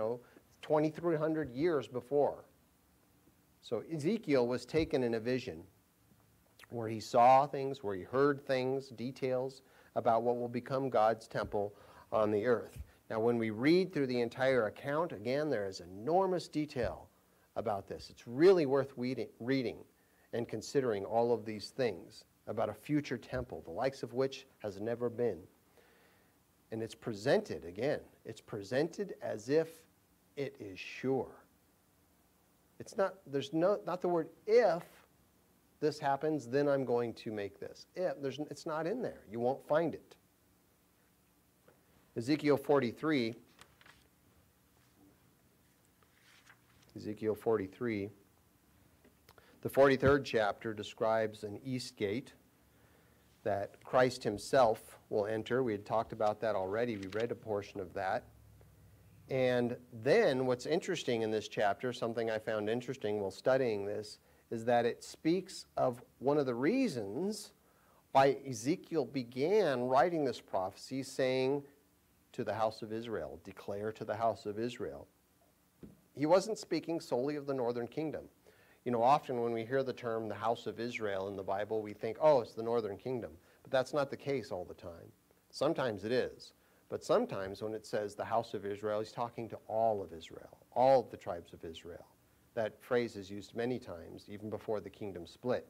2,300 years before. So Ezekiel was taken in a vision where he saw things, where he heard things, details about what will become God's temple on the earth. Now, when we read through the entire account, again, there is enormous detail about this. It's really worth reading and considering all of these things about a future temple, the likes of which has never been. And it's presented, again, it's presented as if it is sure. It's not, not the word if this happens, then I'm going to make this. It's not in there. You won't find it. Ezekiel 43. Ezekiel 43. The 43rd chapter describes an east gate that Christ himself will enter. We had talked about that already. We read a portion of that. And then what's interesting in this chapter, something I found interesting while studying this, is that it speaks of one of the reasons why Ezekiel began writing this prophecy, saying to the house of Israel, declare to the house of Israel. He wasn't speaking solely of the northern kingdom. Often when we hear the term the house of Israel in the Bible, we think, oh, it's the northern kingdom. But that's not the case all the time. Sometimes it is. But sometimes when it says the house of Israel, he's talking to all of Israel, all of the tribes of Israel. That phrase is used many times, even before the kingdom split.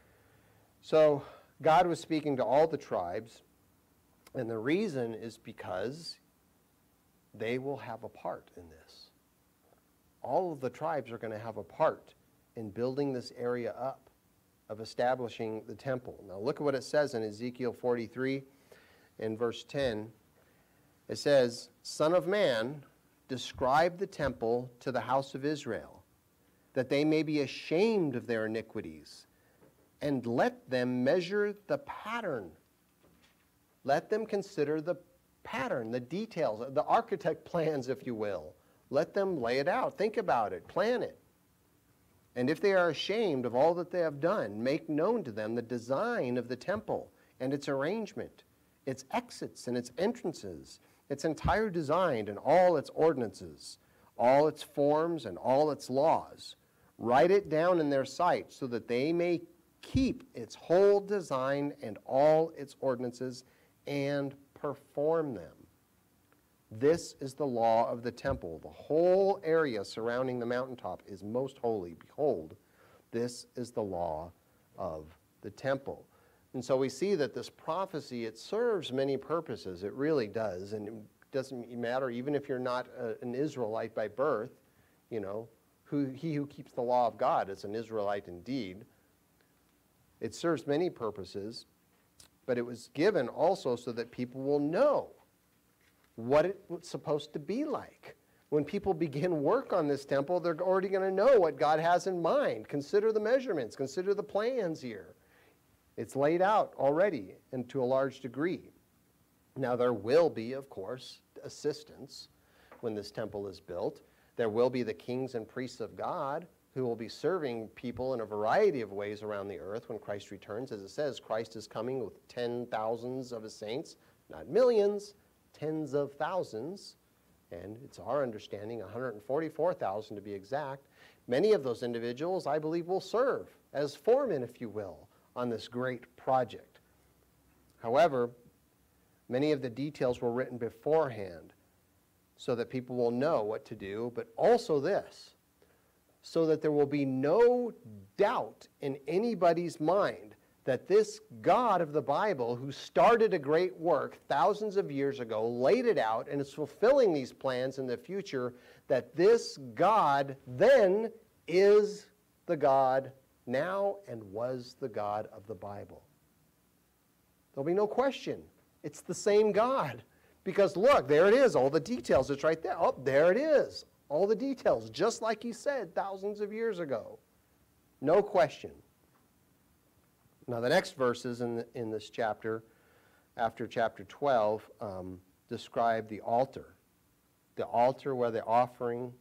So God was speaking to all the tribes, and the reason is because they will have a part in this. All of the tribes are going to have a part in building this area up, of establishing the temple. Now look at what it says in Ezekiel 43 in verse 10. It says, Son of man, describe the temple to the house of Israel, that they may be ashamed of their iniquities, and let them measure the pattern. Let them consider the pattern, the details, the architect plans, if you will. Let them lay it out, think about it, plan it. And if they are ashamed of all that they have done, make known to them the design of the temple and its arrangement, its exits and its entrances, its entire design and all its ordinances, all its forms and all its laws. Write it down in their sight so that they may keep its whole design and all its ordinances and perform them. This is the law of the temple. The whole area surrounding the mountaintop is most holy. Behold, this is the law of the temple. And so we see that this prophecy, it serves many purposes. It really does. And it doesn't matter, even if you're not an Israelite by birth, he who keeps the law of God is an Israelite indeed. It serves many purposes, but it was given also so that people will know what it's supposed to be like. When people begin work on this temple, they're already going to know what God has in mind. Consider the measurements. Consider the plans here. It's laid out already, and to a large degree. Now, there will be, of course, assistance when this temple is built. There will be the kings and priests of God who will be serving people in a variety of ways around the earth when Christ returns. As it says, Christ is coming with 10,000s of his saints, not millions, tens of thousands. And it's our understanding, 144,000 to be exact. Many of those individuals, I believe, will serve as foremen, if you will, on this great project. However, many of the details were written beforehand so that people will know what to do, but also this, so that there will be no doubt in anybody's mind that this God of the Bible, who started a great work thousands of years ago, laid it out, and is fulfilling these plans in the future, that this God then is the God now and was the God of the Bible. There'll be no question. It's the same God. Because look, there it is, all the details. It's right there. Oh, there it is. All the details, just like he said thousands of years ago. No question. Now, the next verses in this chapter, after chapter 12, describe the altar. The altar where the offerings,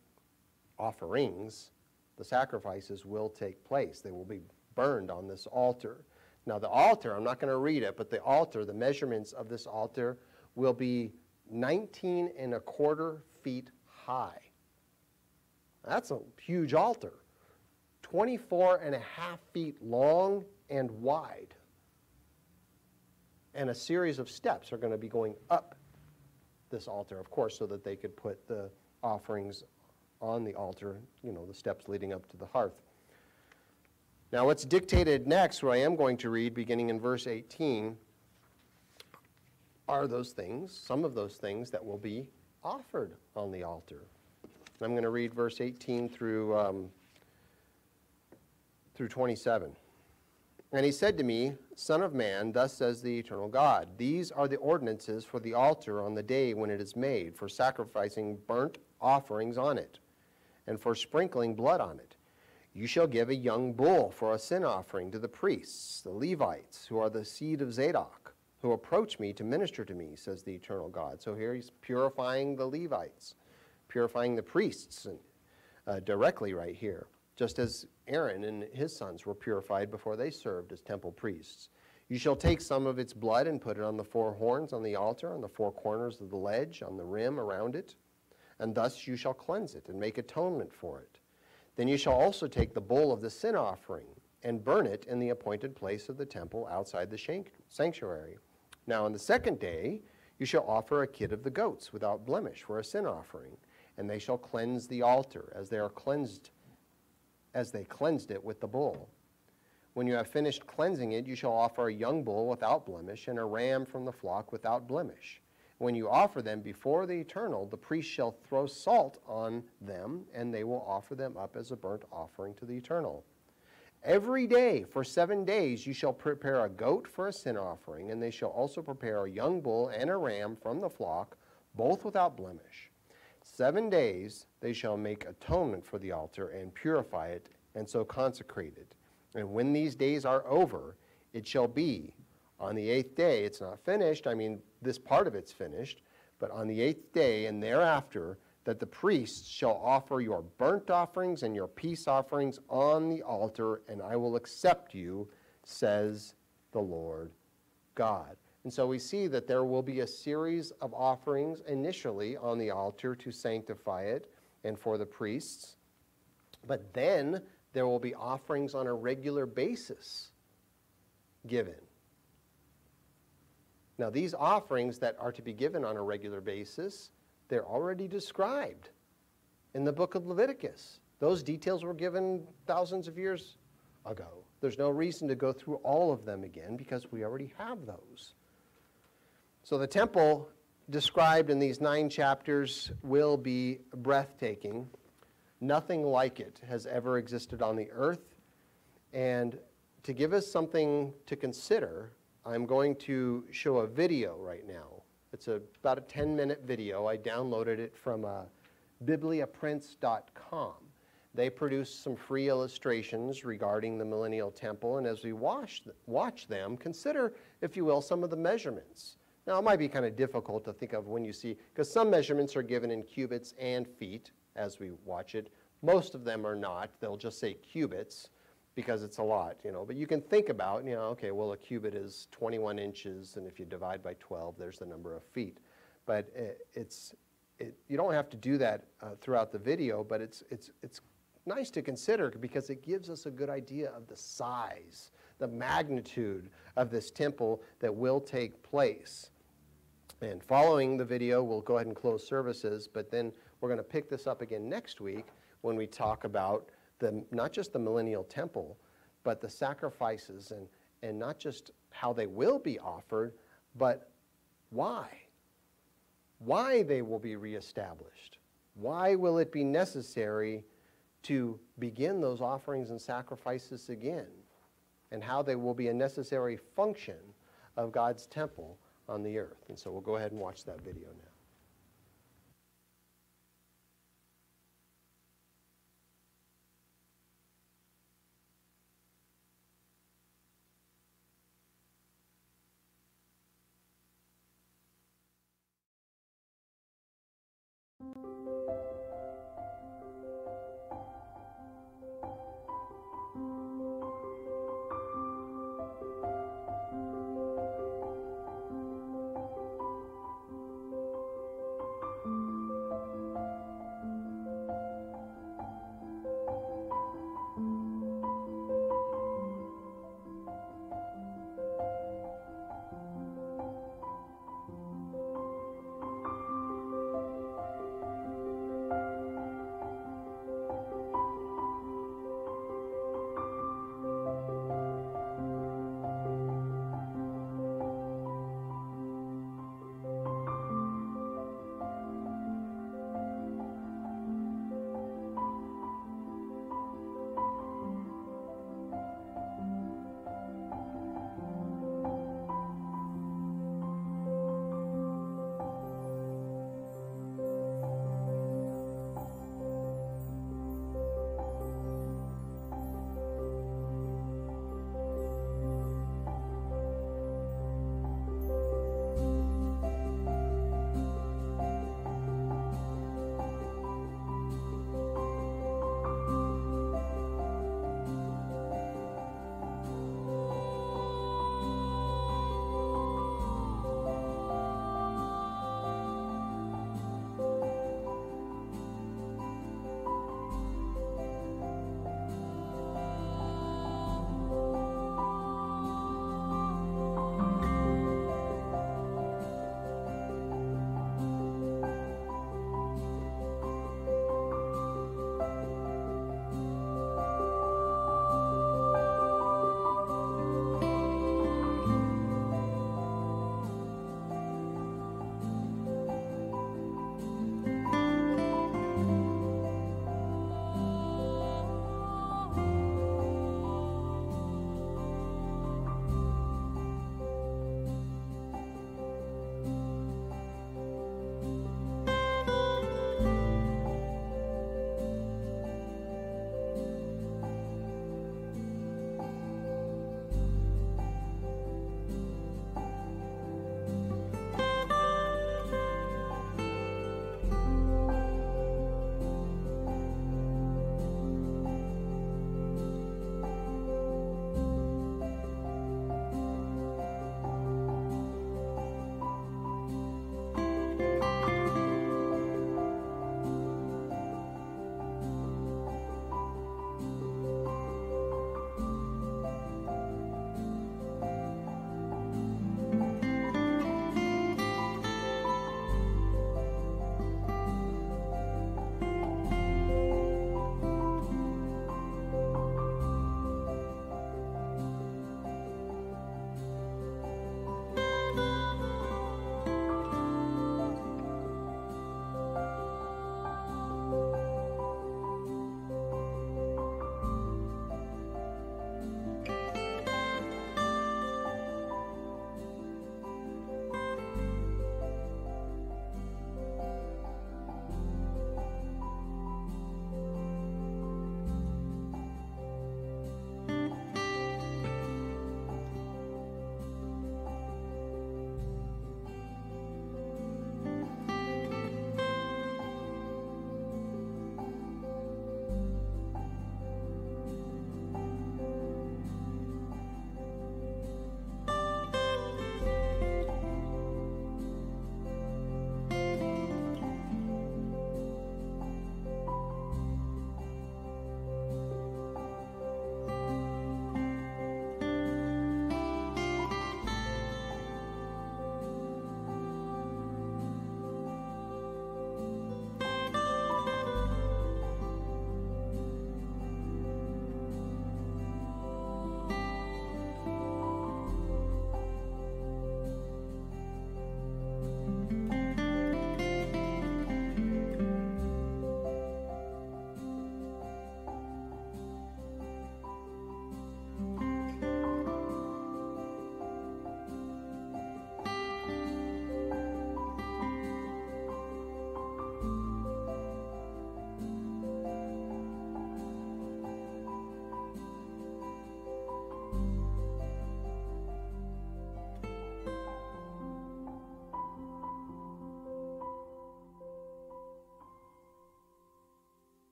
the sacrifices will take place. They will be burned on this altar. Now, the altar, I'm not going to read it, but the altar, the measurements of this altar will be 19¼ feet high. That's a huge altar. 24½ feet long and wide. And a series of steps are going to be going up this altar, of course, so that they could put the offerings on the altar, the steps leading up to the hearth. Now, what's dictated next, what I am going to read, beginning in verse 18, are those things, some of those things that will be offered on the altar. I'm going to read verse 18 through 27. And he said to me, Son of man, thus says the eternal God, these are the ordinances for the altar on the day when it is made, for sacrificing burnt offerings on it, and for sprinkling blood on it. You shall give a young bull for a sin offering to the priests, the Levites, who are the seed of Zadok, who approach me to minister to me, says the eternal God. So here he's purifying the Levites, purifying the priests directly right here, just as Aaron and his sons were purified before they served as temple priests. You shall take some of its blood and put it on the four horns on the altar, on the four corners of the ledge, on the rim around it, and thus you shall cleanse it and make atonement for it. Then you shall also take the bull of the sin offering and burn it in the appointed place of the temple outside the sanctuary. Now on the second day you shall offer a kid of the goats without blemish for a sin offering, and they shall cleanse the altar as they cleansed it with the bull. When you have finished cleansing it, you shall offer a young bull without blemish and a ram from the flock without blemish. When you offer them before the Eternal, the priest shall throw salt on them, and they will offer them up as a burnt offering to the Eternal. Every day for 7 days you shall prepare a goat for a sin offering, and they shall also prepare a young bull and a ram from the flock, both without blemish. 7 days they shall make atonement for the altar and purify it, and so consecrate it. And when these days are over, it shall be on the 8th day, it's not finished, this part of it's finished, but on the 8th day and thereafter, that the priests shall offer your burnt offerings and your peace offerings on the altar, and I will accept you, says the Lord God. And so we see that there will be a series of offerings initially on the altar to sanctify it and for the priests, but then there will be offerings on a regular basis given. Now, these offerings that are to be given on a regular basis, they're already described in the book of Leviticus. Those details were given thousands of years ago. There's no reason to go through all of them again because we already have those. So the temple described in these 9 chapters will be breathtaking. Nothing like it has ever existed on the earth. And to give us something to consider, I'm going to show a video right now. It's about a 10-minute video. I downloaded it from bibliaprints.com. They produce some free illustrations regarding the Millennial Temple, and as we watch them, consider, if you will, some of the measurements. Now, it might be kind of difficult to think of when you see, because some measurements are given in cubits and feet as we watch it. Most of them are not. They'll just say cubits because it's a lot, But you can think about, okay, well, a cubit is 21 inches, and if you divide by 12, there's the number of feet. But you don't have to do that throughout the video, but it's nice to consider because it gives us a good idea of the size, the magnitude of this temple that will take place. And following the video, we'll go ahead and close services, but then we're going to pick this up again next week when we talk about not just the Millennial Temple, but the sacrifices and not just how they will be offered, but why. Why they will be reestablished. Why will it be necessary to begin those offerings and sacrifices again, and how they will be a necessary function of God's temple on the earth. And so we'll go ahead and watch that video now.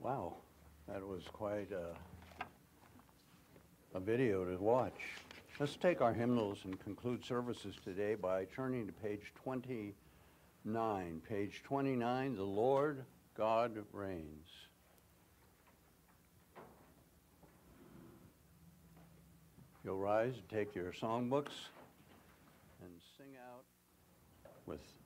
Wow, that was quite a video to watch. Let's take our hymnals and conclude services today by turning to page 29. Page 29, The Lord God Reigns. You'll rise and take your songbooks and sing out with